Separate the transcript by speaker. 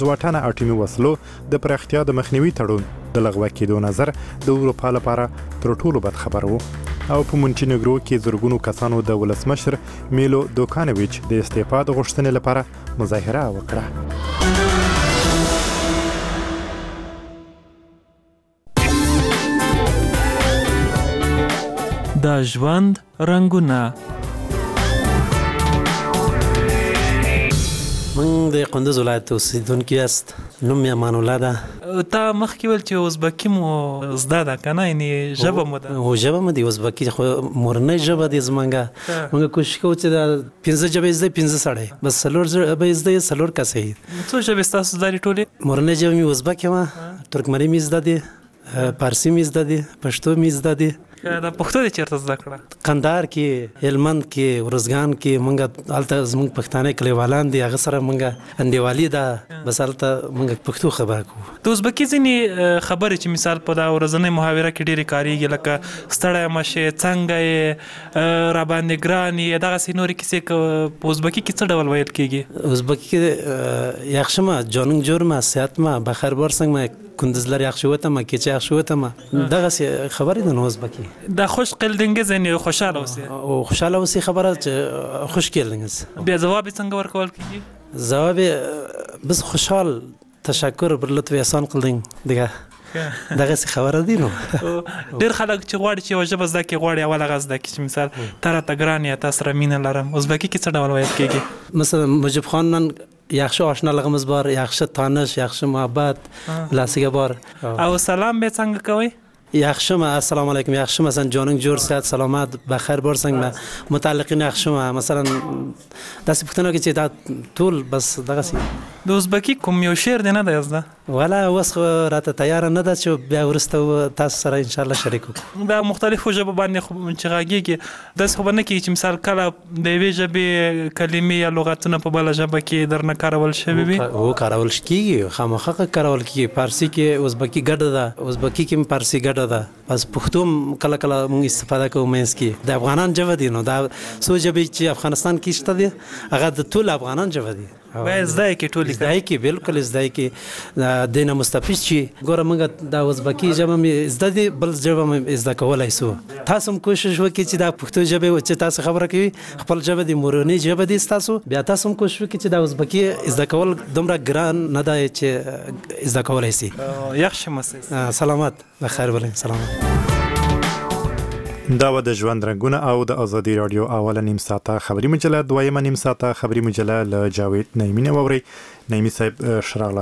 Speaker 1: واټانه اټومي وسلو د پراختیا د مخنیوي تړون د لغوه کېدو نظر د اروپا لپاره تر ټولو بد خبر و او په مونټینګرو کې زرګونو کسانو د ولسمشر میلو دوکانویچ د استعفا د غوښتنې لپاره مظاهره وکړه.
Speaker 2: د ژوند رنګونه.
Speaker 3: من د قندوز ولایت اوسیدونکی است. نوم یې امان الله ده.
Speaker 2: تا مخکې ویل چې ازبکي مو زده ده که نه، یعنې ژبه مو ده؟
Speaker 3: هو ژبه مو د ازبکي خو مورنۍ ژبه دی زمونږ. موږ کوشش کوو چې د 15 ژبې زده 15 سړی بس 4 ژبې زده 4 کسه یي.
Speaker 2: څو ژبې ستاسو زده دي ټولې؟
Speaker 3: مورنۍ ژبه مې ازبک یم، ترکمنۍ مې زده دي، فارسي مې زده دي، پښتو مې زده دي.
Speaker 2: د پښتو دې چېرته زده کړه؟
Speaker 3: قندهار کې، هلمند کې، ورزګان کې. موږ هلته زموږ پښتانه کلیوالان دي، هغه سره موږ انډیوالي ده، بس هلته موږ پښتو خبره کوو.
Speaker 2: د ازبکي ځینې خبرې چې مثال په دا ورځنۍ محاوره کې ډېرې کارېږي، لکه ستړی مه شې، څنګه یې، راباندې ګران یې، دغسې نورې کیسې په ازبکي کې څه ډول ویل کېږي؟
Speaker 3: ازبکی کې یخشمه، جانونگ جورمه، سیاتمه، بخیر بارسنگمه، کندزلر یخشوتمه، کیچه یخشوتمه. دغسې خبرې ده نو ازبکی.
Speaker 2: دا خوش قلدنګز یعنې خوشحاله اوسې.
Speaker 3: او خوشحاله اوسې خبره چې خوش قلدنګز.
Speaker 2: بیا ځواب یې څنګه ورکول کېږي؟
Speaker 3: ځواب یې بس خوشحال، تشکر بر لطف احسان قلدنګ دیگه. دغسې خبره دی نو.
Speaker 2: ډېر خلک چې غواړي چې یوه ژبه زده کړي غواړي اول هغه زده کړي، چې مثال ته راته ګران یې، تا سره مینه لرم. ازبکي کې څه ډول ویل کېږي؟
Speaker 3: مثلا مجیب خان من yaxshi oshnaligimiz bor, yaxshi tanish, yaxshi muhabbat bilasiga bor.
Speaker 2: او سلام به څنګه کوئ؟
Speaker 3: yaxshimi, assalomu alaykum, yaxshi مثلا joning jo'r, sihat salomat, baxir bo'rsangmi, mutaalliqin yaxshimi, مثلا داسې پوښتنه کې چې دا ټول بس دغسې.
Speaker 2: د ازبکي کوم یو شعر دی نه دی زده؟
Speaker 3: ولا اوس خو راته تیاره نه ده چې بیا وروسته تاسو سره انشاءالله شریک وکړو.
Speaker 2: دا مختلفو ژبو باندې چې غږېږي، داسې خو به نه کېږي چې مثال کله د یوې ژبې کلمې یا لغتونه په بله ژبه کې درنه کارول شوي وي؟
Speaker 3: هو کارول کېږي، خامخا کارول کېږي. فارسي کې ازبکي ګډه ده، ازبکي کې هم فارسي ګډه ده، بس پښتو هم کله کله موږ استفاده کوو. منځ کې د افغانان ژبه دی، نو دا څو ژبې چې افغانستان کې شته دي هغه د ټول افغانان ژبه دی.
Speaker 2: باید زده یې کړي ټولې.
Speaker 3: زده یې کړي، بالکل زده یې کړي. د نه مستفید شي. ګوره موږ د ازبکي ژبه مې زده دي، بل ژبه مې زده کولی سو. تاسو هم کوشش وکړئ چې دا پښتو ژبه چې تاسو خبره کوي خپل ژبه د مورنۍ ژبه دي ستاسو، بیا تاسو هم کوشش وکړئ چې د ازبکي زده کول دومره ګران نه دی چې زده کولی سي.
Speaker 2: یخ شمه.
Speaker 3: سلامت، بخیر ولئ. سلامت.
Speaker 1: دا و د ژوند رنګونه او د ازادي رادیو اوله نیم ساعته خبري مجله، دویمه نیم ساعته خبري مجله له جاوید نعیمي نه واورئ. نعیمي صاحب ښه راغلاست.